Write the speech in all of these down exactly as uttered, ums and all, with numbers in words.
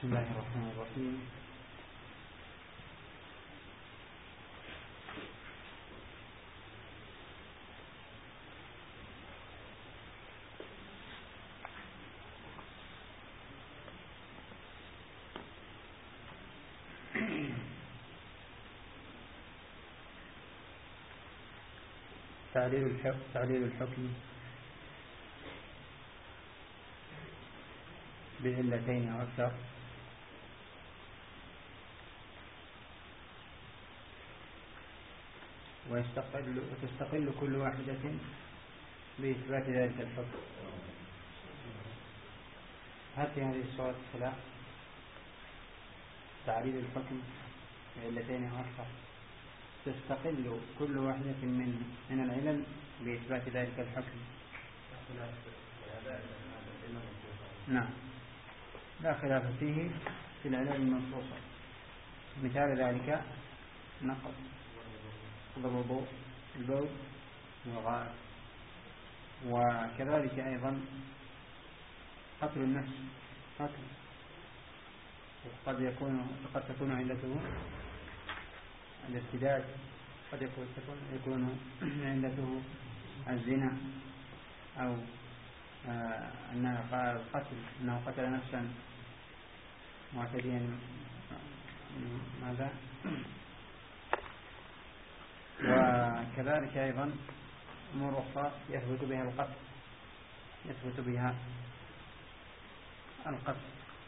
بسم الله الرحمن الرحيم. تعليل الحكم تعليل الحكم بعلتين أو أكثر، ويستقل وتستقل كل واحدة بإثبات ذلك الحكم. هذه هذه الصورة الثلاث: تعليل الحكم بعلتين أو أكثر، تستقل كل واحدة من من العلل بإثبات ذلك الحكم. نعم، لا خلاف فيه في العلل المنصوصة. مثال ذلك نقض الوضوء، البول، والغائط، وكذلك أيضا قتل النفس، قتل قد يكون قد تكون علته الارتداد، قد يكون يكون علته الزنا، أو أنه قال القتل، أنه قتل نفسا معتديا ماذا. وكذلك أيضا أمور أخرى يثبت بها القتل يثبت بها القتل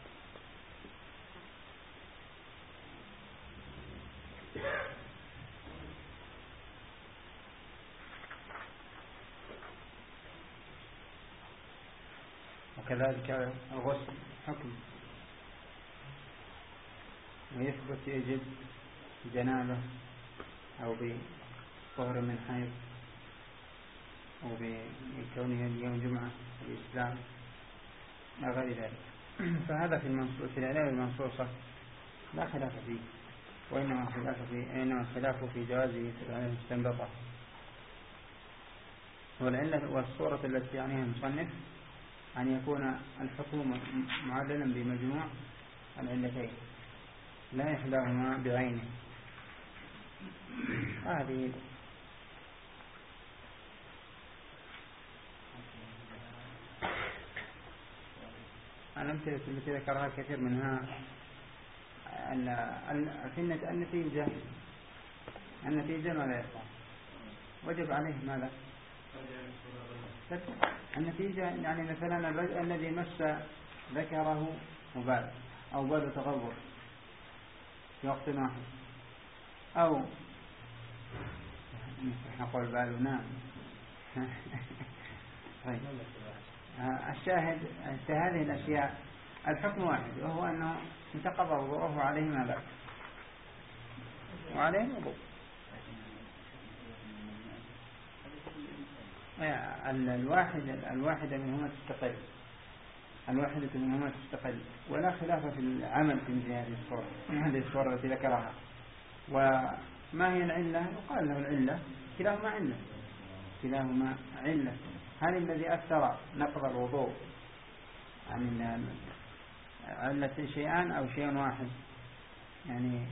وكذلك الغسل حكم، ويثبت يجد جنابه أو بطهر من حيض أو بكونه اليوم جمعة الإسلام لا غير ذلك. فهذا في المنصوص في العلل المنصوصة لا خلاف فيه، وإنما الخلاف في إنما الخلاف في جوازه في العلل المستنبطة. والعلة والصورة التي يعنيها المصنف أن يكون الحكم معللا بمجموع العلتين لا يحداهما بعينه. هذه الأمثلة التي ذكرها كثير منها أن في النتيجة النتيجة ماذا يفعل؟ وجب عليه ماذا؟ النتيجة يعني مثلا الذي مس ذكره مبالغ أو بال تغور في وقت واحد، أو نقول بال نام. الشاهد هذه الأشياء الحكم واحد، وهو أنه انتقض وضوءه عليه ماذا؟ وعليه وضوء. الواحدة الواحدة منهما تستقل الواحدة منهما تستقل ولا خلاف في العمل في مثل هذه الصورة هذه الصورة التي ذكرها. وما هي العلة؟ يقال له العلة كلاهما علة كلاهما علة هل الذي أثر نقض الوضوء عن علة شيئان أو شيء واحد؟ يعني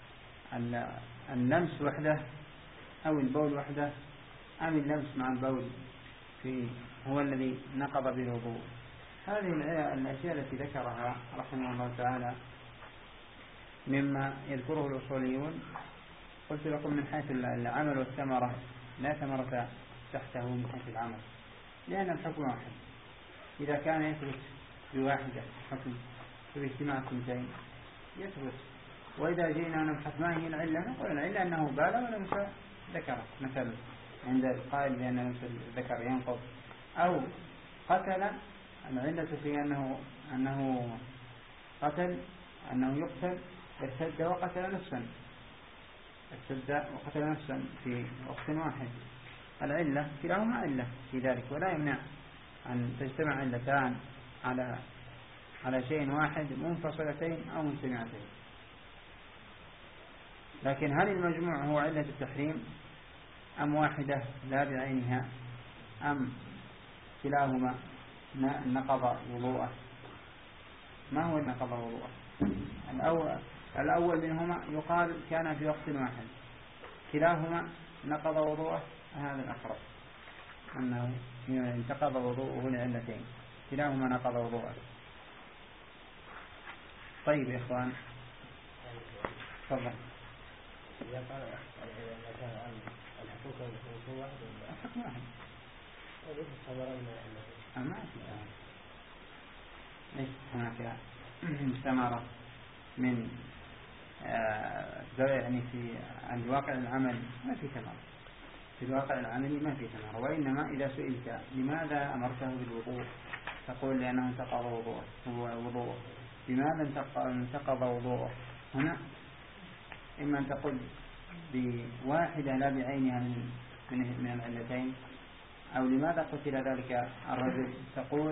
اللمس وحده أو البول وحده، أم اللمس مع البول في هو الذي نقض بالوضوء؟ هذه الأشياء التي ذكرها رحمه الله تعالى مما يذكره الأصوليون. قلت لكم من حيث العمل والثمرة لا ثمرة تحته من حيث العمل، لأن الحكم واحد. إذا كان يثبت بواحدة حكم باجتماع اثنتين يثبت. وإذا جئنا نبحث ما هي العلة، نقول العلة أنه بال ولمس ذكره، مثلا عند القائل بأن لمس الذكر ينقض، أو قتل. العلة في أنه أنه قتل أنه يقتل ارتد وقتل نفسا ارتد وقتل نفسا في وقت واحد. العلة كلاهما علة في ذلك، ولا يمنع أن تجتمع علتان على على شيء واحد منفصلتين أو منجمعتين. لكن هل المجموع هو علة التحريم أم واحدة لا بعينها، أم كلاهما نقض وضوءه؟ ما هو اللي نقض وضوءه؟ الأول, الأول منهما يقال كان في وقت واحد، كلاهما نقض وضوءه، هذا الأقرب أنه انتقض وضوءه لعلتين، كلاهما نقض وضوءه. طيب يا إخوان تفضل. إذا قال كان الحكم كان واحد ولا الحكم واحد؟ وليس صبرنا ما في آه. ليس هناك ثمرة من آه يعني في الواقع العملي ما في ثمرة، في الواقع العملي ما في ثمرة. وإنما إذا سئلت لماذا أمرته بالوضوء تقول لأنه انتقض وضوءه وضوءه. لماذا انتقض وضوءه هنا؟ إما أن تقول بواحدة لا بعينها من من العلتين، أو لماذا قتل ذلك الرجل تقول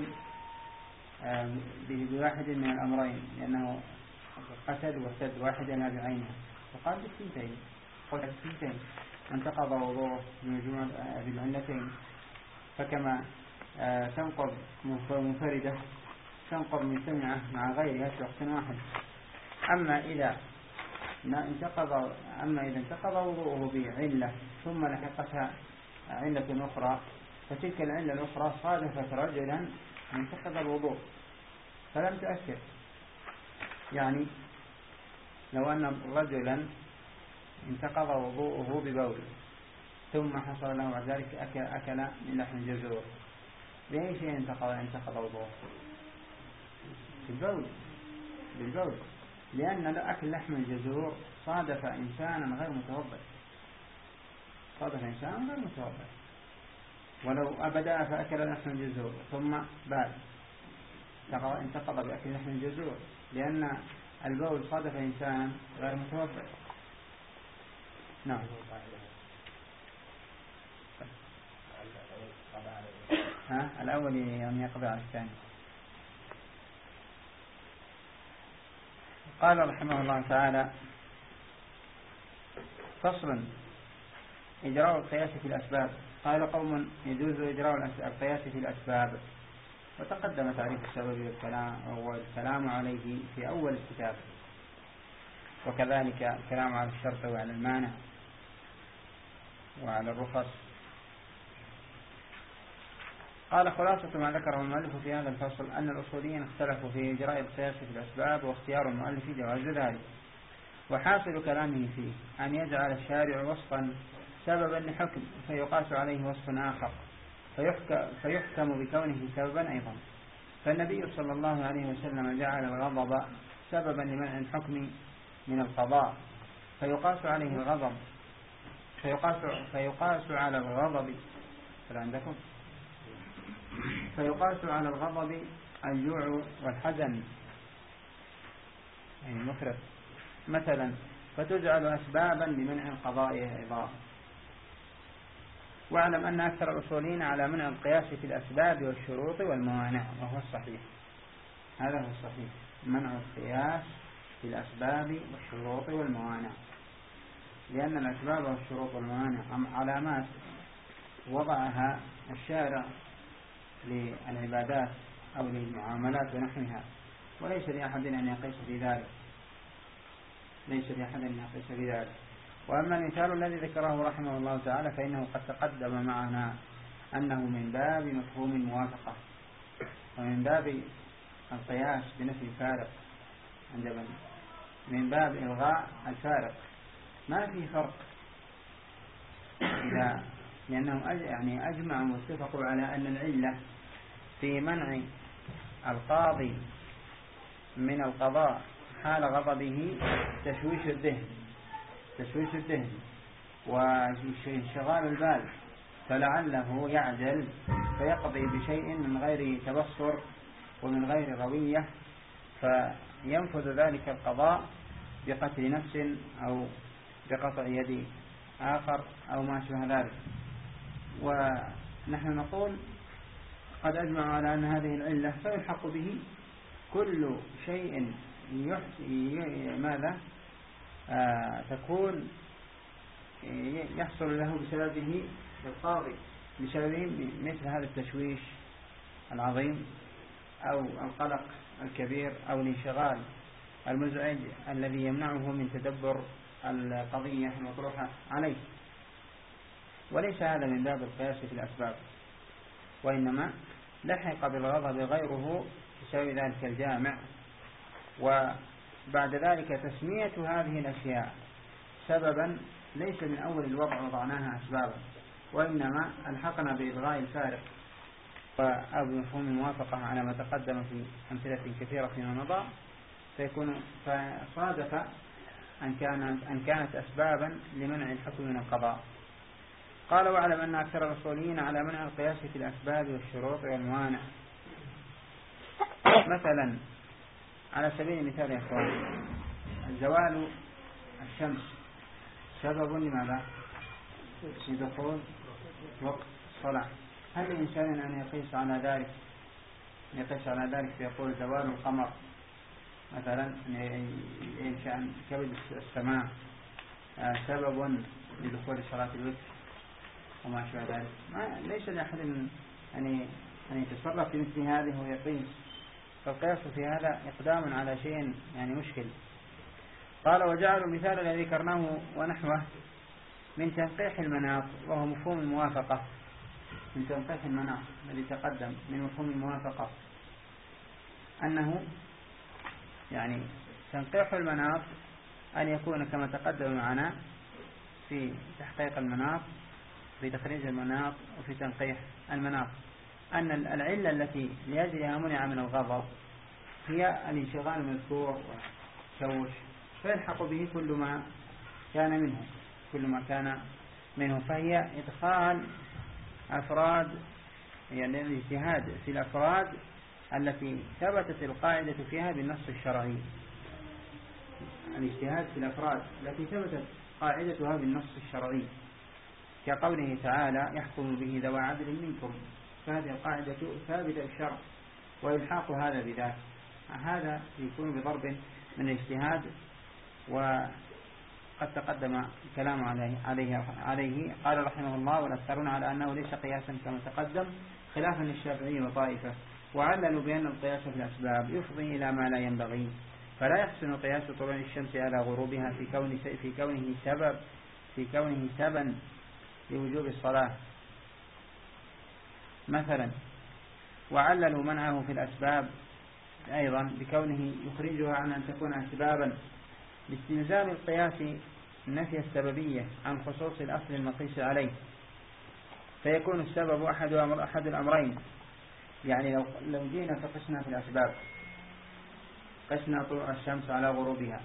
بواحد من الأمرين، لأنه قتل وارتد واحدة لا بعينها، وقال بالثنتين، قال بالثنتين انتقض وضوءه بمجموع بالعلتين. فكما تنقض منفردة تنقض من سمعة مع غيرها في وقت واحد. أما إذا انتقض أما إذا انتقض وضوءه بعلة ثم لحقتها علة أخرى، فتلك العلة الأخرى صادفت رجلا انتقض الوضوء فلم تؤثر. يعني لو أن رجلا انتقض وضوءه ببول ثم حصل له بعد ذلك أكل, أكل من لحم الجزور، بأي شيء انتقض انتقض وضوءه؟ بالبول بالبول لأن أكل لحم الجزور صادف إنسانا غير متوضئ، صادف إنسانا غير متوضئ. ولو أبدا فأكل لحم الجزور ثم بعد انتقض بأكل لحم الجزور، لأن البول صادف إنسانا غير متوضئ. نعم. ها الأول يعني يقضي على الثاني. قال رحمه الله تعالى: فصل: إجراء القياس في الأسباب. قال قوم: يجوز إجراء القياس في الأسباب. وتقدم تعريف السبب والكلام والكلام عليه في أول الكتاب، وكذلك الكلام على الشرط وعلى المانع وعلى الرخص. قال: خلاصة ما ذكره المؤلف في هذا الفصل أن الأصوليين اختلفوا في إجراء القياس في الأسباب، واختيار المؤلف جواز ذلك. وحاصل كلامه فيه أن يجعل الشارع وصفا سببا لحكم فيقاس عليه وصف آخر فيحكم, فيحكم بكونه سببا أيضا. فالنبي صلى الله عليه وسلم جعل الغضب سببا لمنع الحكم من القضاء فيقاس عليه الغضب فيقاس, فيقاس على الغضب عندكم فيقاس على الغضب الجوع والحزن، يعني مفرط مثلا، فتجعل أسبابا لمنع القضاء أيضا. واعلم أن أكثر الأصوليين على منع القياس في الأسباب والشروط والموانع، وهو الصحيح، هذا هو الصحيح، منع القياس في الأسباب والشروط والموانع، لأن الأسباب والشروط والموانع علامات وضعها الشارع للعبادات أو للمعاملات ونحوها، وليس لأحد أن يقيس في ذلك ليس لأحد أن يقيس في ذلك. وأما المثال الذي ذكره رحمه الله تعالى فإنه قد تقدم معنا أنه من باب مفهوم الموافقة ومن باب القياس بنفي الفارق عندما من باب إلغاء الفارق. ما في فرق إذا لأنهم يعني أجمعوا واتفقوا على أن العلة في منع القاضي من القضاء حال غضبه تشويش الذهن تشويش الذهن وانشغال البال، فلعله يعجل فيقضي بشيء من غير تبصر ومن غير روية، فينفذ ذلك القضاء بقتل نفس أو بقطع يد آخر أو ما شابه ذلك. ونحن نقول قد أجمع على أن هذه العلة فيلحق به كل شيء ماذا آه تكون يحصل له بسببه القاضي بسببه مثل هذا التشويش العظيم أو القلق الكبير أو الانشغال المزعج الذي يمنعه من تدبر القضية المطروحة عليه. وليس هذا من باب القياس في الأسباب، وإنما لحق بالغضب غيره بسبب ذلك الجامع، وبعد ذلك تسمية هذه الأشياء سببا ليس من أول الوضع وضعناها أسبابا، وإنما ألحقنا بإلغاء الفارق أو بمفهوم الموافقة على ما تقدم في أمثلة كثيرة فيما مضى، فيكون فصادف أن كانت, أن كانت أسبابا لمنع الحكم من القضاء. قال: واعلم أن أكثر الأصوليين على منع القياس في الأسباب والشروط والموانع. مثلا على سبيل المثال يا أخوان، زوال الشمس سبب لماذا؟ لدخول وقت الصلاة. هل الإنسان أن يقيس على ذلك يقيس على ذلك فيقول زوال القمر مثلا إنشاء كبد السماء سبب لدخول صلاة الوتر وما شابه ذلك؟ ما ليس لأحد أن أن يتصرف في مثل هذه ويقيس، فالقياس في هذا إقدام على شيء يعني مشكل. قال: وجعلوا المثال الذي ذكرناه ونحوه من تنقيح المناط، وهو مفهوم الموافقة، من تنقيح المناط الذي تقدم من مفهوم الموافقة، أنه يعني تنقيح المناط أن يكون كما تقدم معنا في تحقيق المناط، في تخريج المناط، وفي تنقيح المناط، أن العلة التي لأجلها منع من الغضب هي الانشغال المذكور والشوش، فيلحق به كل ما كان منه كل ما كان منه فهي إدخال أفراد، يعني الاجتهاد في الأفراد التي ثبتت القاعدة فيها بالنص الشرعي، الاجتهاد في الأفراد التي ثبتت قاعدتها بالنص الشرعي، كقوله تعالى: يحكم به ذوى عدل منكم، فهذه القاعدة ثابتة الشرع، ويلحق هذا بذاك، هذا يكون بضرب من الاجتهاد، وقد تقدم الكلام عليه, عليه, عليه قال رحمه الله: والأكثرون على أنه ليس قياسا كما تقدم، خلافا للشافعي وطائفة، وعللوا بأن القياس في الأسباب يفضي إلى ما لا ينبغي، فلا يحسن قياس طلوع الشمس على غروبها في كون في كونه سبب في كونه سببا لوجوب الصلاة مثلا. وعللوا منعه في الأسباب أيضا بكونه يخرجها عن أن تكون أسبابا، باستلزام القياس نفي السببية عن خصوص الأصل المقيس عليه، فيكون السبب أحد أمر أحد الأمرين. يعني لو لو جينا فقسنا في الأسباب، قسنا طلوع الشمس على غروبها،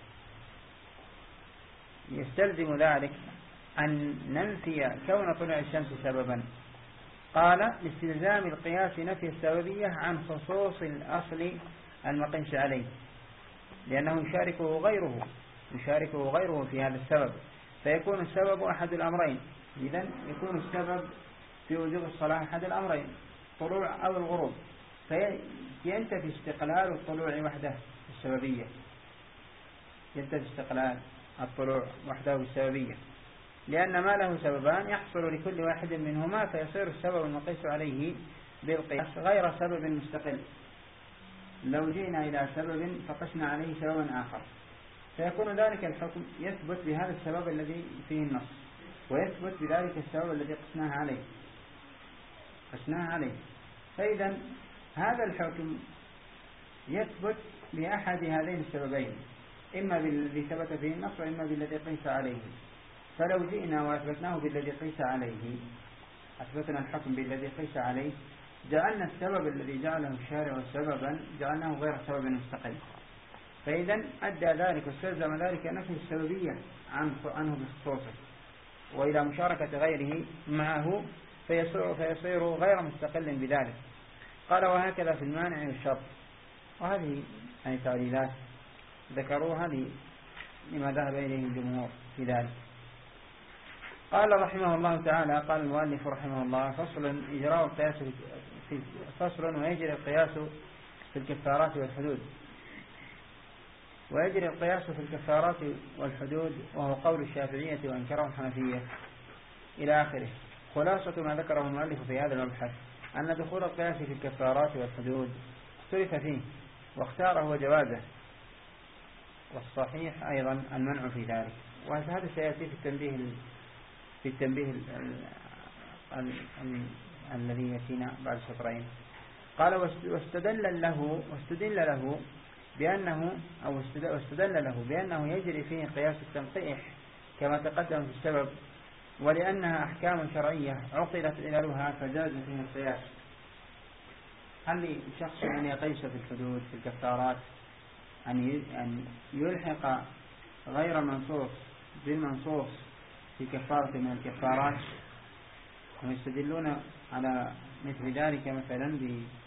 يستلزم ذلك أن ننفي كون طلوع الشمس سببا. قال: لاستلزام القياس نفي السببية عن خصوص الأصل المقيس عليه، لأنه يشاركه غيره يشاركه غيره في هذا السبب، فيكون السبب أحد الأمرين. إذن يكون السبب في وجوب الصلاة أحد الأمرين، طلوع أو الغروب، فينتفي استقلال الطلوع وحده بالسببية ينتفي استقلال الطلوع وحده بالسببية، لأن ما له سببان يحصل لكل واحد منهما، فيصير السبب المقيس عليه بالقياس غير سبب مستقل. لو جئنا إلى سبب فقسنا عليه سببا آخر، فيكون ذلك الحكم يثبت بهذا السبب الذي فيه النص، ويثبت بذلك السبب الذي قسناه عليه قسناه عليه فإذا هذا الحكم يثبت بأحد هذين السببين، إما بالذي ثبت فيه النص وإما بالذي قيس عليه. فلو جئنا وأثبتناه بالذي قيس عليه، أثبتنا الحكم بالذي قيس عليه، جعلنا السبب الذي جعله الشارع سببا جعلناه غير سبب مستقل، فإذا أدى ذلك واستلزم ذلك نفي السببية عنه بخصوصه، وإلى مشاركة غيره معه، فيصير, فيصير غير مستقل بذلك. قال: وهكذا في المانع والشرط. وهذه يعني تعليلات ذكروها لما ذهب إليه الجمهور في ذلك. قال رحمه الله تعالى: قال المؤلف رحمه الله: فصل إجراء القياس في فصل ويجري القياس في الكفارات والحدود. ويجري القياس في الكفارات والحدود، وهو قول الشافعية وأنكره الحنفية إلى آخره. خلاصة ما ذكره المؤلف في هذا المبحث أن دخول القياس في الكفارات والحدود اختلف فيه، واختار هو جوازه، والصحيح أيضا المنع في ذلك. وهذا سيأتي في التنبيه في التنبيه ال ال ال الذي يأتينا بعد سطرين. قال واستدل له واستدل له بأنه أو واستدل له بأنه يجري فيه قياس التنقيح كما تقدم في السبب، ولأنها أحكام شرعية عقلت عللها فجاز فيها القياس. هل شخص أن يقيس في الحدود في الكفارات أن يلحق غير منصوص بالمنصوص في كفارة من الكفارات؟ ويستدلون على مثل ذلك مثلا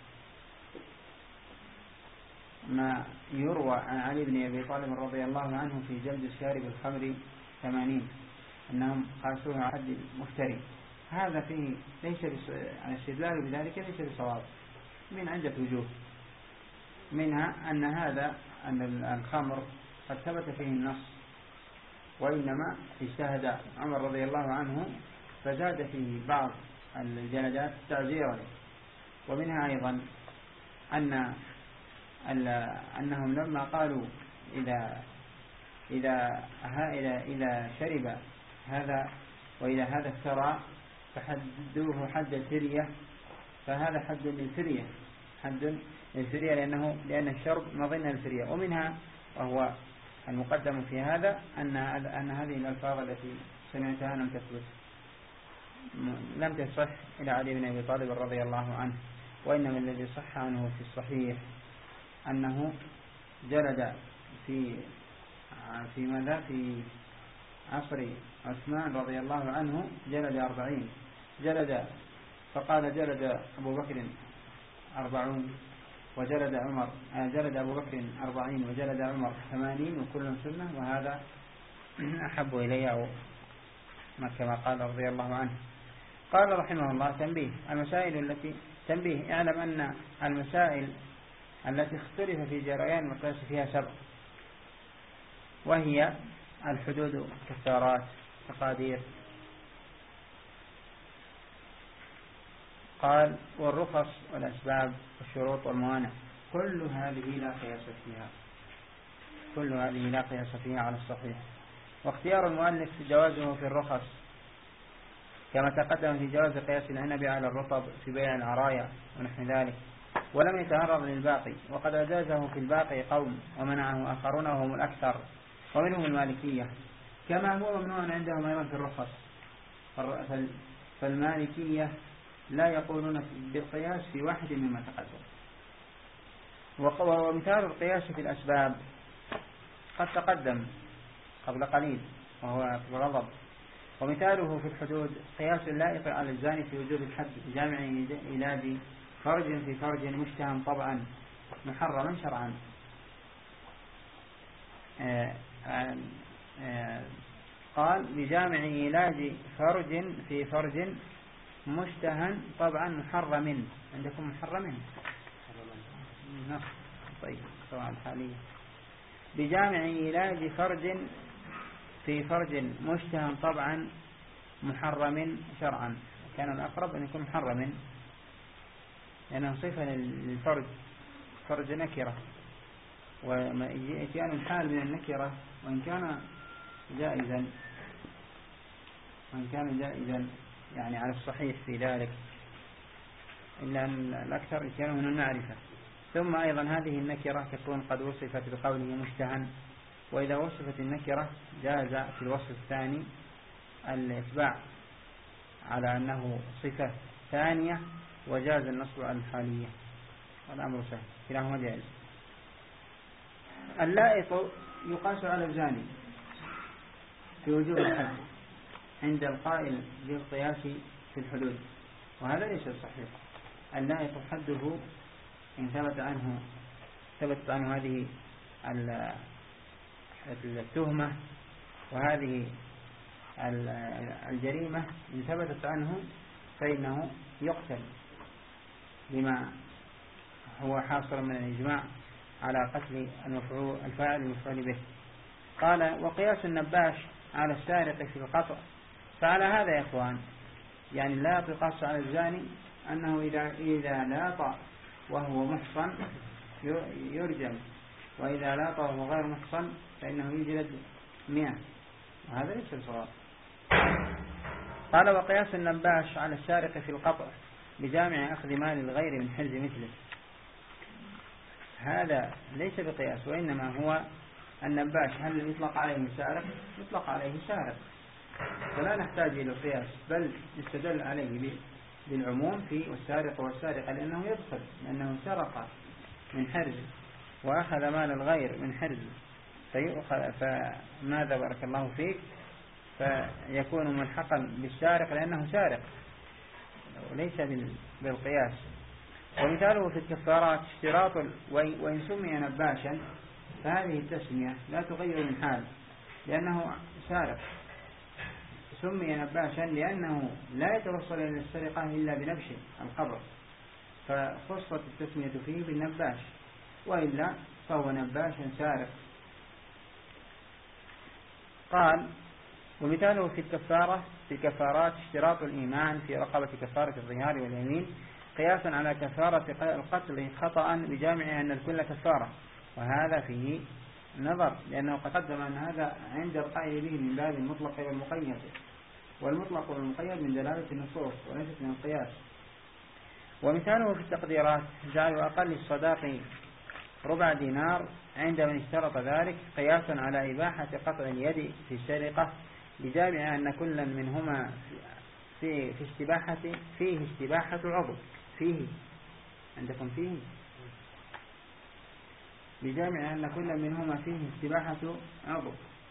بما يروى عن علي بن أبي طالب رضي الله عنه في جلد شارب الخمر ثمانين أنهم قاسوه على حد المفتري. هذا فيه ليس الاستدلال بذلك ليس بصواب من عدة وجوه، منها أن هذا أن الخمر قد ثبت فيه النص، وإنما اجتهد عمر رضي الله عنه فزاد فيه بعض الجلدات تعزيرا. ومنها أيضا أن أنهم لما قالوا إذا إذا إذا إذا شرب هذا وإذا هذا افترى فحدوه حد الفرية، فهذا حد للفرية حد للفرية لأنه لأن الشرب مظنة الفرية. ومنها وهو المقدم في هذا أن أن هذه الألفاظ التي سمعتها لم تثبت لم تصح إلى علي بن أبي طالب رضي الله عنه، وإنما الذي صح عنه في الصحيح أنه جلد في في ماذا في عصر عثمان رضي الله عنه جلد أربعين جلد، فقال جلد أبو بكر أربعون وجلد عمر جلد أبو بكر أربعين وجلد عمر ثمانين وكل سنة، وهذا أحب إلي كما قال رضي الله عنه. قال رحمه الله تنبيه المسائل التي تنبيه اعلم أن المسائل التي اختلف في جريان المقياس فيها سبع، وهي الحدود كفارات تقادير. قال والرخص والأسباب والشروط والموانع كل هذه لا قياس فيها كل هذه لا قياس فيها على الصحيح. واختيار المؤلف جوازه في الرخص كما تقدم في جواز قياس العنب على الرطب في بيع العرايا ونحو ذلك، ولم يتعرض للباقي، وقد أجازه في الباقي قوم ومنعه آخرون وهم الأكثر ومنهم المالكية، كما هو ممنوع عندهم أيضا في الرخص. فالمالكية لا يقولون بالقياس في واحد مما تقدم. ومثال القياس في الأسباب قد تقدم قبل قليل وهو الغضب، ومثاله في الحدود قياس اللائق على الزاني في وجوب الحد بجامع علاج فرج في فرج مشتهم طبعا محرما شرعا. آآ آآ قال بجامع علاج فرج في فرج مشتهى طبعا محرم. عندكم محرم نص طيب سواء الحالية. بجامع علاج فرج في فرج مشتهى طبعا محرم شرعا، كان الأقرب أن يكون محرم لأنه صفة للفرج، فرج نكرة، وإتيان الحال من النكرة وإن كان جائزا وإن كان جائزا يعني على الصحيح في ذلك، إلا أن الأكثر إتيانه من المعرفة. ثم أيضا هذه النكرة تكون قد وصفت بقوله مشتهى، وإذا وصفت النكرة جاز في الوصف الثاني الإتباع على أنه صفة ثانية، وجاز النصب على الحالية، والأمر سهل كلاهما جائز. اللائق يقاس على الزاني في وجوب الحد عند القائل بالقياس في الحدود، وهذا ليس صحيح. اللائق حده إن ثبت عنه ثبت عنه هذه التهمة وهذه الجريمة إن ثبتت عنه فإنه يقتل بما هو حاصل من الإجماع على قتل المفعول الفاعل المفعول به. قال وقياس النباش على السارق في القطع. فعلى هذا يا إخوان يعني لا يقاس على الزاني أنه إذا إذا لاط وهو محصن يرجم، وإذا لاطه غير محصن فإنه يجلد مئة، وهذا ليس بصواب. قال وقياس النباش على السارق في القطع بجامع أخذ مال الغير من حرز مثله، هذا ليس بقياس، وإنما هو النباش هل يطلق عليه سارق؟ يطلق عليه سارق، فلا نحتاج إلى القياس، بل يستدل عليه بالعموم في والسارق والسارقة، لأنه يدخل، لأنه سرق من حرز وأخذ مال الغير من حرز فيؤخذ، فماذا بارك الله فيك، فيكون ملحقا بالسارق لأنه سارق وليس بالقياس. ومثاله في الكفارات اشتراط، وإن سمي نباشا فهذه التسمية لا تغير من حال، لأنه سارق، سمي نباشا لأنه لا يتوصل إلى السرقة إلا بنبش القبر، فخصت التسمية فيه بالنباش، وإلا فهو نباش سارق. قال ومثاله في الكفارة في الكفارات اشتراط الإيمان في رقبة كفارة الظهار واليمين قياسا على كفارة القتل خطأ بجامع أن الكل كفارة، وهذا فيه نظر، لأنه قد قدم أن هذا عند القائل به من باب المطلق والمقيد، والمطلق والمقيد من دلالة النصوص وليست من القياس. ومثاله في التقديرات جعل أقل الصداق ربع دينار عند من اشترط ذلك قياسا على إباحة قطع اليد في السرقة بجامع أن كل منهما في في استباحة فيه استباحة عضو فيه عندكم فيه بجامع أن كل منهما فيه استباحة عضو،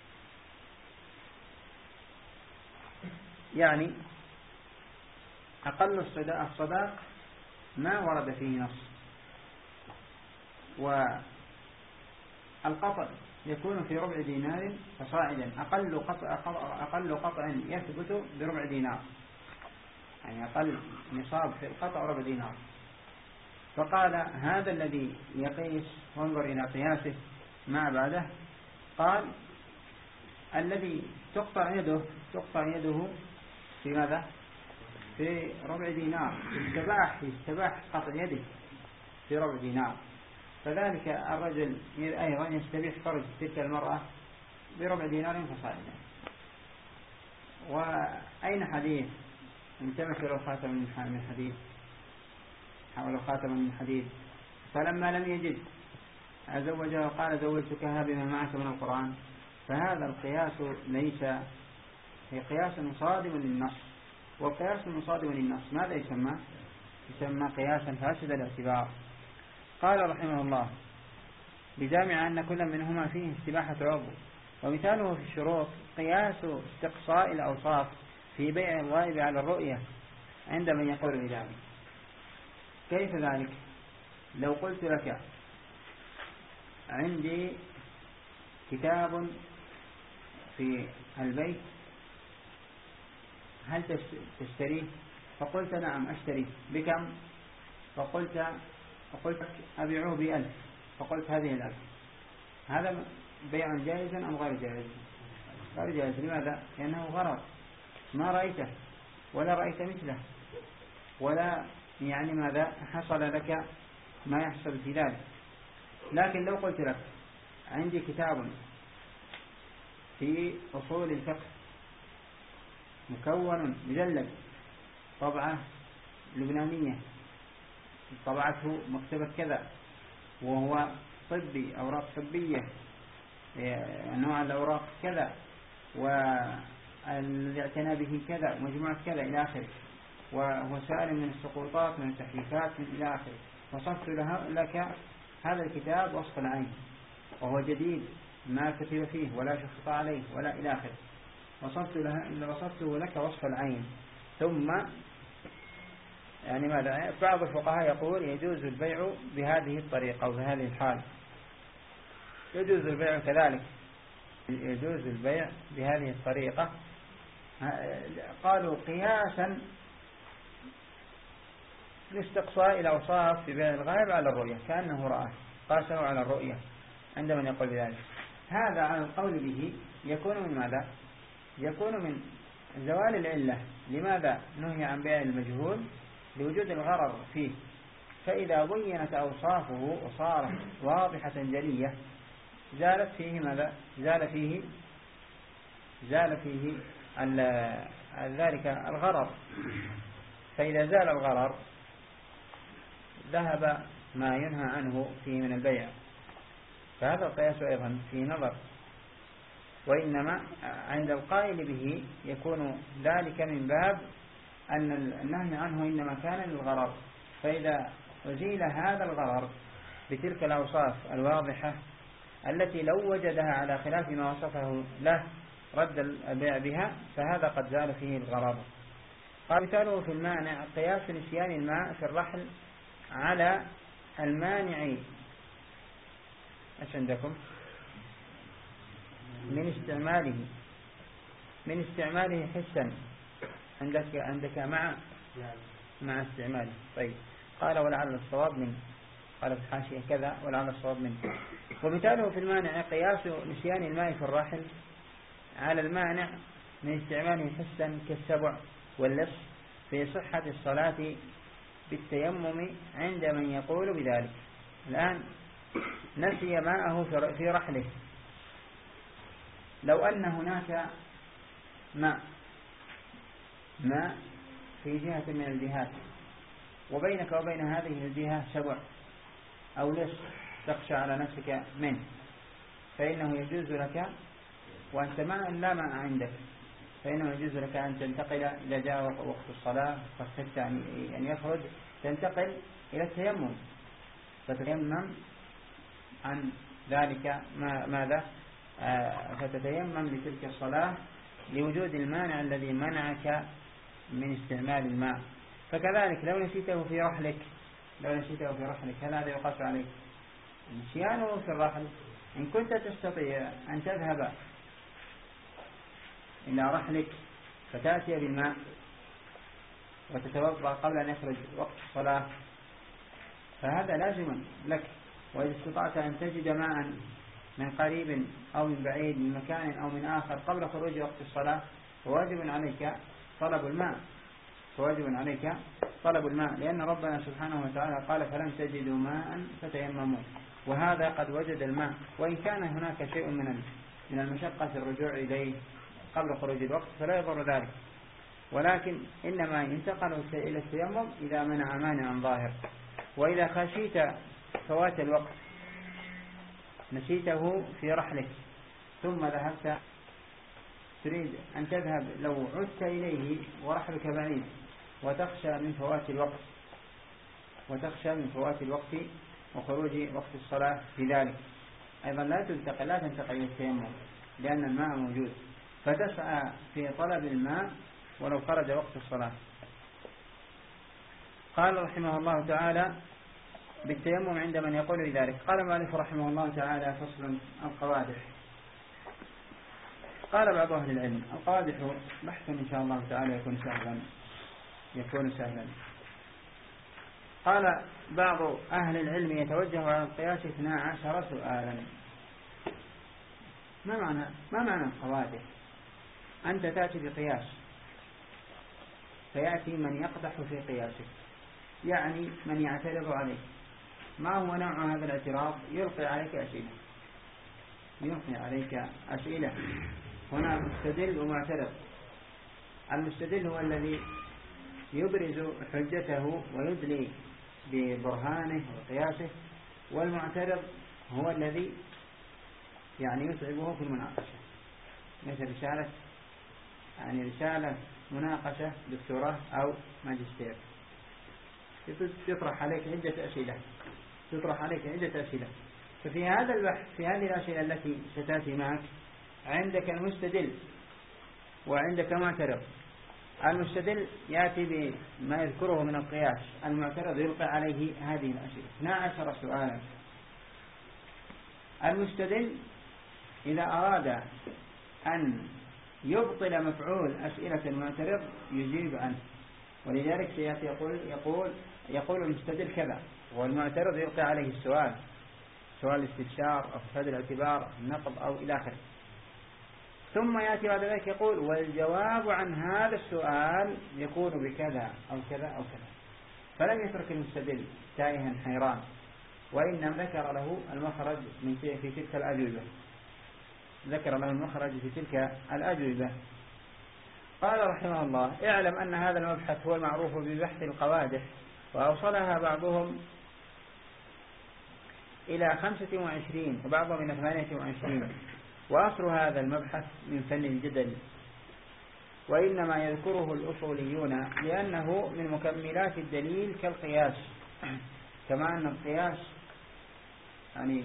يعني أقل الصداق ما ورد فيه نص، والقطع يكون في ربع دينار فصاعدا، أقل قطع أقل قطع يثبت بربع دينار، يعني أقل نصاب في القطع ربع دينار. فقال هذا الذي يقيس وانظر إلى قياسه ما بعده، قال الذي تقطع يده تقطع يده في ماذا؟ في ربع دينار، يستباح يستباح قطع يده في ربع دينار، فذلك الرجل أيضا يستبيح فرج تلك المرأة بربع دينار فصاعدا. وأين حديث انتمك له خاتم من حديد حاولوا خاتم من حديد فلما لم يجد أزوجها وقال زوجتكها بما معك من القرآن، فهذا القياس ليس هي قياس مصادم للنص، والقياس المصادم للنص ماذا يسمى؟ يسمى قياسا فاسد الاعتبار. قال رحمه الله بجامع أن كل منهما فيه استباحة عضو. ومثاله في الشروط قياس استقصاء الأوصاف في بيع الغائب على الرؤية عند من يقول بذلك. كيف ذلك؟ لو قلت لك عندي كتاب في البيت هل تشتريه؟ فقلت نعم أشتريه، بكم؟ فقلت فقلت أبيعه بألف، فقلت هذه الألف، هذا بيع جائز أم غير جائز؟ غير جائز. لماذا؟ لأنه غرض، ما رأيته ولا رأيت مثله، ولا يعني ماذا حصل لك ما يحصل في ذلك. لكن لو قلت لك عندي كتاب في أصول الفقه مكون مجلد طبعة لبنانية طبعته مكتبة كذا، وهو طبي أوراق طبية نوع الأوراق كذا، والذي اعتنى به كذا، مجموعة كذا إلى آخره، وهو سائل من السقوطات من التحريفات من إلى آخره. وصفت لك هذا الكتاب وصف العين، وهو جديد ما كتب فيه ولا شخص عليه ولا إلى آخره، وصفت وصفته لك وصف العين. ثم يعني ماذا؟ بعض الفقهاء يقول يجوز البيع بهذه الطريقة أو بهذه الحال، يجوز البيع كذلك، يجوز البيع بهذه الطريقة. قالوا قياسا لاستقصاء الأوصاف في بيع الغائب على الرؤية، كأنه رأى قاسه على الرؤية عندما يقول بذلك. هذا على القول به يكون من ماذا؟ يكون من زوال العلة. لماذا نهي عن بيع المجهول؟ لوجود الغرر فيه، فإذا بينت أوصافه وصارت واضحة جلية زالت فيه ماذا؟ زال فيه زال فيه ذلك الغرر. فإذا زال الغرر ذهب ما ينهى عنه فيه من البيع، فهذا القياس أيضا فيه نظر. وإنما عند القائل به يكون ذلك من باب أن النهي عنه إنما كان للغرر، فإذا أزيل هذا الغرر بتلك الأوصاف الواضحة التي لو وجدها على خلاف ما وصفه له رد البيع بها، فهذا قد زال فيه الغرر. قال مثاله في المانع قياس نسيان الماء في الرحل على المانع ايش عندكم من استعماله من استعماله حسا، عندك عندك مع مع استعماله. طيب قال ولعل الصواب منه، قال في الحاشية كذا ولعل الصواب منه. ومثاله في المانع قياس نسيان الماء في الرحل على المانع من استعماله حسا كالسبع واللص في صحة الصلاة بالتيمم عند من يقول بذلك. الآن نسي ماءه في رحله، لو أن هناك ماء ماء في جهة من الجهات وبينك وبين هذه الجهة سبع أو لص تخشى على نفسك منه، فإنه يجوز لك، وأنت ماء لا ماء عندك، فإنه يجوز لك أن تنتقل إذا جاء وقت الصلاة فخفت أن يخرج تنتقل إلى التيمم، فتتيمم عن ذلك ما ماذا آه فتتيمم لتلك الصلاة لوجود المانع الذي منعك من استعمال الماء. فكذلك لو نسيته في رحلك لو نسيته في رحلك هل هذا يقاس عليك؟ نسيانه في الرحل إن كنت تستطيع أن تذهب إلى رحلك فتأتي بالماء وتتوضأ قبل أن يخرج وقت الصلاة فهذا لازم لك. وإذا استطعت أن تجد ماء من قريب أو من بعيد من مكان أو من آخر قبل خروج وقت الصلاة فواجب عليك طلب الماء فواجب عليك طلب الماء لأن ربنا سبحانه وتعالى قال فلم تجدوا ماء فتيمموا، وهذا قد وجد الماء وإن كان هناك شيء من من المشقة في الرجوع إليه قبل خروج الوقت فلا يضر ذلك، ولكن إنما ينتقل إلى التيمم إذا منع مانع ظاهر. وإذا خشيت فوات الوقت نسيته في رحلك ثم ذهبت تريد أن تذهب لو عدت إليه ورحلك بعيد وتخشى من فوات الوقت وتخشى من فوات الوقت وخروج وقت الصلاة في ذلك أيضا لا تنتقل لا تنتقل إلى التيمم لأن الماء موجود، فتسعى في طلب الماء ولو خرج وقت الصلاة. قال رحمه الله تعالى بالتيمم عند من يقول بذلك. قال المؤلف رحمه الله تعالى فصل القوادح. قال بعض أهل العلم القوادح بحث إن شاء الله تعالى يكون سهلا يكون سهلا قال بعض أهل العلم يتوجه على القياس اثنا عشر سؤالا. ما معنى ما معنى القوادح؟ أنت تأتي بقياس فيأتي من يقدح في قياسك، يعني من يعترض عليك. ما هو نوع هذا الاعتراض؟ يلقي عليك أسئلة يلقي عليك أسئلة هنا مستدل ومعترض. المستدل هو الذي يبرز حجته ويدلي ببرهانه وقياسه، والمعترض هو الذي يعني يتعبه في المناقشة، مثل رسالة يعني رسالة مناقشة دكتوراه أو ماجستير تطرح عليك عدة أسئلة تطرح عليك عدة أسئلة ففي هذا البحث في هذه الأسئلة التي ستأتي معك عندك المستدل وعندك معترض. المستدل يأتي بما يذكره من القياس، المعترض يلقي عليه هذه الأسئلة اثنا عشر سؤالا. المستدل إذا أراد أن يبطل مفعول أسئلة المعترض يجيب عنه، ولذلك سيأتي يقول يقول يقول المستدل كذا والمعترض يلقي عليه السؤال سؤال الاستفسار أو فساد الاعتبار النقض أو إلى آخره، ثم يأتي بعد ذلك يقول والجواب عن هذا السؤال يكون بكذا أو كذا أو كذا. فلم يترك المستدل تائها حيران، وإنما ذكر له المخرج من في تلك الأجوبة ذكر له المخرج في تلك الأجوبة. قال رحمه الله: اعلم أن هذا المبحث هو المعروف ببحث القوادح، وأوصلها بعضهم إلى خمسة وعشرين وبعضهم إلى ثمانية وعشرين، وأصل هذا المبحث من فن الجدل، وإنما يذكره الأصوليون لأنه من مكملات الدليل كالقياس، كما أن القياس يعني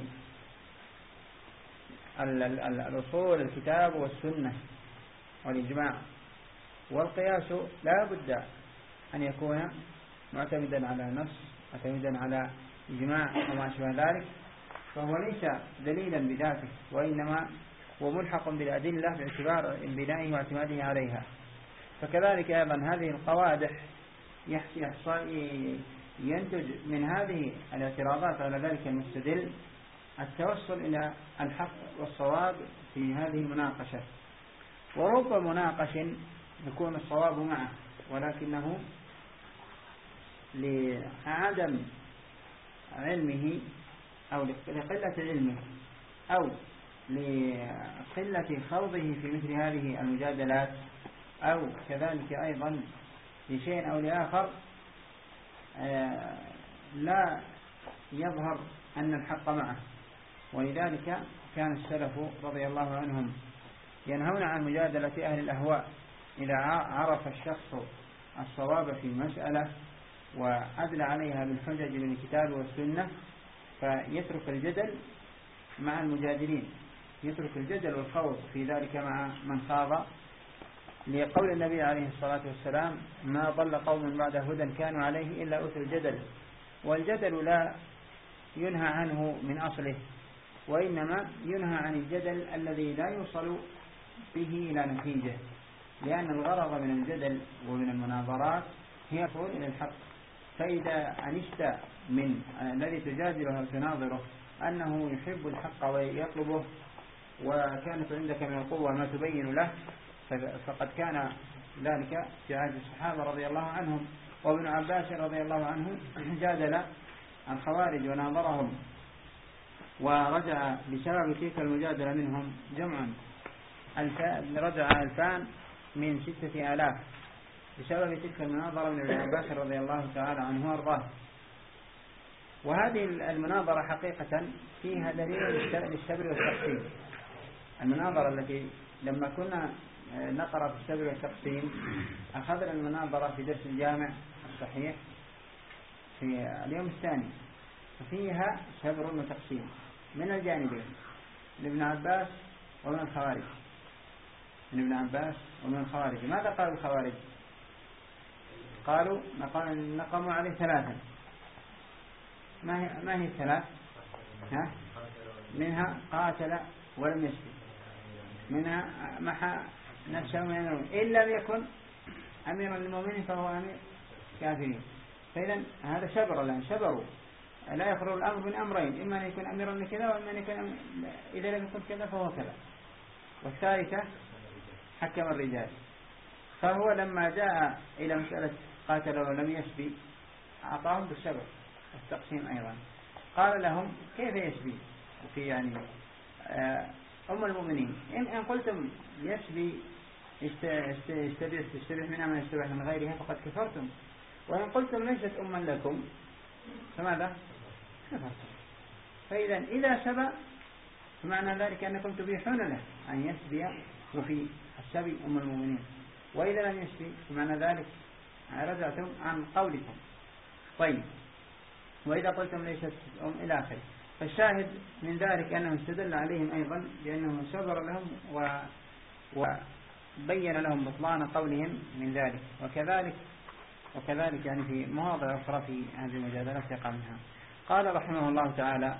الأصول الكتاب والسنة والإجماع، والقياس لا بد أن يكون معتمدا على نص، معتمدا على إجماع وما شابه ذلك، فهو ليس دليلا بذاته، وإنما هو ملحق بالأدلة باعتبار انبنائه واعتماده عليها. فكذلك أيضا هذه القوادح ينتج من هذه الاعتراضات على ذلك المستدل التوصل إلى الحق والصواب في هذه المناقشة. ورب مناقش يكون الصواب معه، ولكنه لعدم علمه أو لقلة علمه أو لقلة خوضه في مثل هذه المجادلات، أو كذلك أيضا لشيء أو لآخر لا يظهر أن الحق معه. ولذلك كان السلف رضي الله عنهم ينهون عن مجادلة أهل الأهواء إذا عرف الشخص الصواب في مسألة وأدل عليها بالحجج من الكتاب والسنة، فيترك الجدل مع المجادلين، يترك الجدل والخوض في ذلك مع من خاض، لقول النبي عليه الصلاة والسلام: ما ضل قوم بعد هدى كانوا عليه إلا أثر الجدل. والجدل لا ينهى عنه من أصله، وإنما ينهى عن الجدل الذي لا يوصل به إلى نتيجة، لأن الغرض من الجدل ومن المناظرات هي الوصول إلى الحق. فإذا أنشت من الذي تجادله وتناظره أنه يحب الحق ويطلبه، وكانت عندك من القوة ما تبين له، فقد كان ذلك في عهد الصحابة رضي الله عنهم. وابن عباس رضي الله عنه جادل الخوارج وناظرهم، ورجع بسبب تلك المجادلة منهم جمع رجع ألفان من ستة آلاف بسبب تلك المناظرة من ابن عباس رضي الله تعالى عنه وارضاه. وهذه المناظرة حقيقة فيها دليل للسبر والتقسيم. المناظرة التي لما كنا نقرأ في السبر والتقسيم أخذنا المناظرة في درس الجامع الصحيح في اليوم الثاني، ففيها سبر وتقسيم من الجانبين، لابن عباس ومن الخوارج، من ابن عباس ومن الخوارج. ماذا قال الخوارج؟ قالوا نقموا عليه ثلاثا. ما هي ما هي الثلاث؟ ها؟ منها قاتل ولم يسلم، منها محى نفسه من المؤمنين إن لم يكن أميرا للمؤمنين فهو أمير كافرين. فإذا هذا شبر، الآن شبروا، لا يخرج الأمر من أمرين، إما أن يكون أميرا لكذا وإما أن يكون أم... إذا لم يكن كذا فهو كذا. والثالثة حكم الرجال. فهو لما جاء إلى مسألة قاتل ولم يسبي أعطاهم بالشبر التقسيم أيضا. قال لهم: كيف يسبي؟ وفي يعني أم المؤمنين إن, إن قلتم يسبي يستبح منها ما يستبح من غيرها فقد كفرتم، وإن قلتم ليست أما لكم فماذا؟ كفرتم. فإذا إذا سبى فمعنى ذلك أنكم تبيحون له أن يسبي، وفي السبي أم المؤمنين، وإذا لم يسبي فمعنى ذلك رجعتم عن قولكم. طيب، وإذا قلتم ليست أم إلى آخره. فالشاهد من ذلك أنه استدل عليهم أيضا بأنه صبر لهم و... وبين لهم بطلان قولهم من ذلك. وكذلك وكذلك يعني في مواضع أخرى في هذه المجادلة يقع منها. قال رحمه الله تعالى: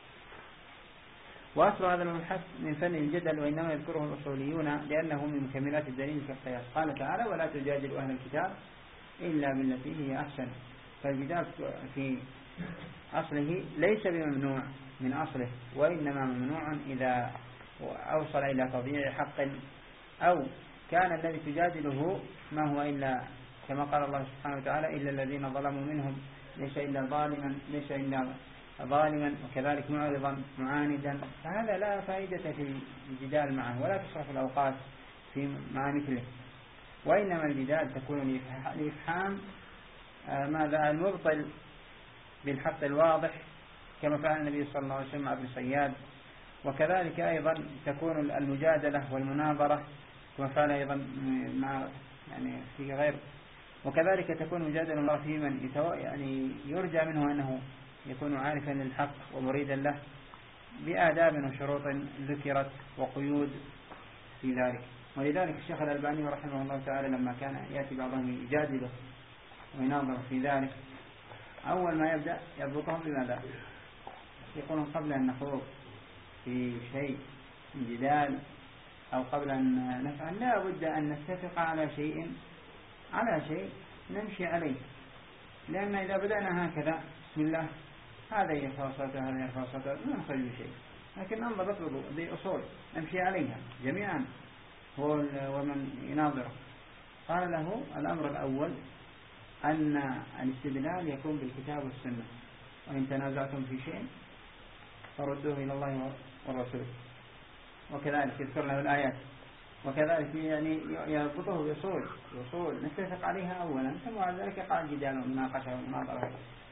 وأصل هذا المبحث من فن الجدل، وإنما يذكره الأصوليون لأنه من مكملات الدليل كالقياس. قال تعالى: ولا تجادلوا أهل الكتاب إلا بالتي هي أحسن. فالجدال في أصله ليس بممنوع من أصله، وإنما ممنوع إذا أوصل إلى تضييع حق، أو كان الذي تجادله ما هو إلا كما قال الله سبحانه وتعالى إلا الذين ظلموا منهم ليس إلا ظالما ليس إلا ظالما وكذلك معرضا معاندا، فهذا لا فائدة في الجدال معه ولا تصرف الأوقات في مع مثله، وإنما الجدال تكون لإفحام ماذا المبطل بالحق الواضح كما فعل النبي صلى الله عليه وسلم مع ابن صياد، وكذلك أيضا تكون المجادلة والمناظرة كما فعل أيضا مع يعني في غير، وكذلك تكون مجادلة في من يعني يرجى منه أنه يكون عارفا للحق ومريدا له بآداب وشروط ذكرت وقيود في ذلك. ولذلك الشيخ الألباني رحمه الله تعالى لما كان يأتي بعضهم يجادله ويناظر في ذلك أول ما يبدأ يضبطهم بماذا؟ يقولون قبل أن نخوض في شيء من جدال أو قبل أن نفعل لا بد أن نتفق على شيء على شيء نمشي عليه، لأن إذا بدأنا هكذا بسم الله هذا يرفع صوته هذا يرفع صوته ما نخرج بشيء، لكن ننضبط بأصول نمشي عليها جميعا هو ومن يناظره. قال له الأمر الأول أن الاستدلال يكون بالكتاب والسنة، وإن تنازعتم في شيء فردوه إلى الله والرسول، وكذلك يذكر له الآيات، وكذلك يعني يربطه بأصول بأصول نتفق عليها أولا، ثم بعد ذلك قال جدال ومناقشة ومناظرة.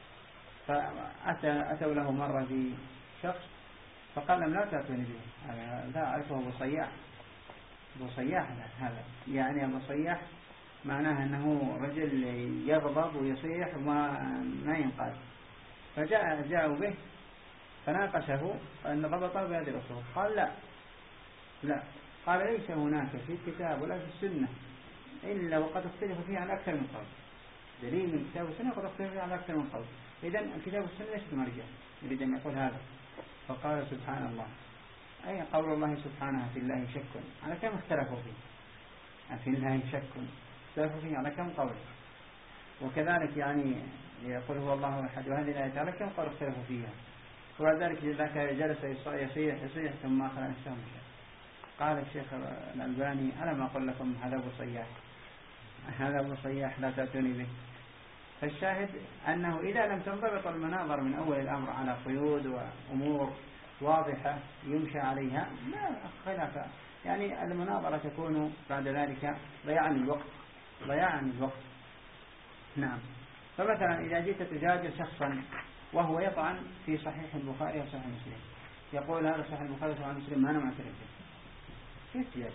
فأتوا له مرة بشخص فقال لهم لا تأتوني به، لا أعرفه أبو صياح، أبو صياح هذا يعني أبو صياح معناه أنه رجل يغضب ويصيح وما ما ينقاد. فجاء جاءوا به فناقشه أن ضبطه بهذه الأصول، قال لا لا قال ليس هناك في الكتاب ولا في السنة إلا وقد اختلف فيه عن أكثر من قول، دليل من الكتاب والسنة وقد اختلف فيه عن أكثر من قول، إذن الكتاب والسنة ليست مرجع، يريد أن يقول هذا. فقال سبحان الله، أي قول الله سبحانه في الله شك، على كم اختلفوا فيه؟ في الله شك اختلفوا فيه على كم قول؟ وكذلك يعني يقول هو الله أحد وهذه الآية على كم قول اختلفوا فيها؟ وبعد ذلك ذاك جلس يصيح يصيح ثم أخذ نفسه مشى. قال الشيخ الألباني ألم أقول لكم هذا أبو صياح، هذا أبو صياح لا تأتوني به. فالشاهد أنه إذا لم تنضبط المناظر من أول الأمر على قيود وأمور واضحة يمشى عليها لا خلاف، يعني المناظرة تكون بعد ذلك ضياعا للوقت ضياعا للوقت. نعم. فمثلا إذا جئت تجادل شخصا وهو يطعن في صحيح البخاري وصحيح مسلم، يقول هذا صحيح البخاري وصحيح مسلم ما أنا معترف به، كيف تجادل؟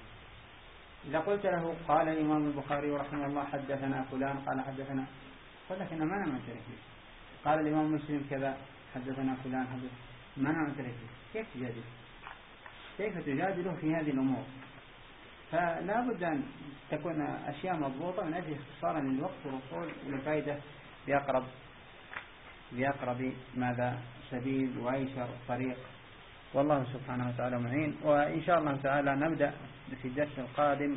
إذا قلت له قال الإمام البخاري رحمه الله حدثنا فلان قال حدثنا، قل لك أنا ما أنا معترف به، قال الإمام مسلم كذا حدثنا فلان حدث ما أنا معترف به، كيف تجادل؟ كيف تجادله في هذه الأمور؟ فلا بد أن تكون أشياء مضبوطة من أجل اختصارا للوقت والوصول إلى الفائدة بأقرب بأقرب ماذا سبيل وأيسر طريق. والله سبحانه وتعالى معين. وإن شاء الله تعالى نبدأ في الدرس القادم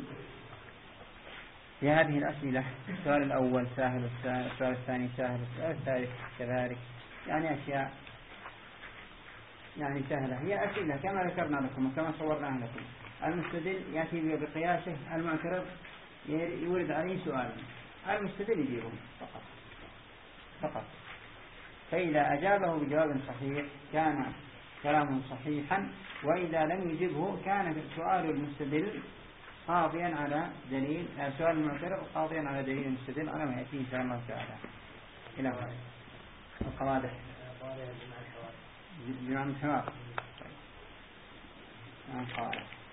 في هذه الأسئلة، السؤال الأول سهل، السؤال الثاني سهل، السؤال الثالث كذلك، يعني أشياء يعني سهلة، هي أسئلة كما ذكرنا لكم وكما صورناها لكم. المستدل يأتي بقياسه، المعترض يورد عليه سؤالا، المستدل يجيبه فقط فقط. فإذا أجابه بجواب صحيح كان كلامه صحيحا، وإذا لم يجبه كان سؤال المستدل قاضيا على دليل، سؤال المعترض قاضيا على دليل المستدل على ما يأتي إن شاء الله تعالى. إلى هذا القواعد بمعنى الحوار. بمعنى الحوار.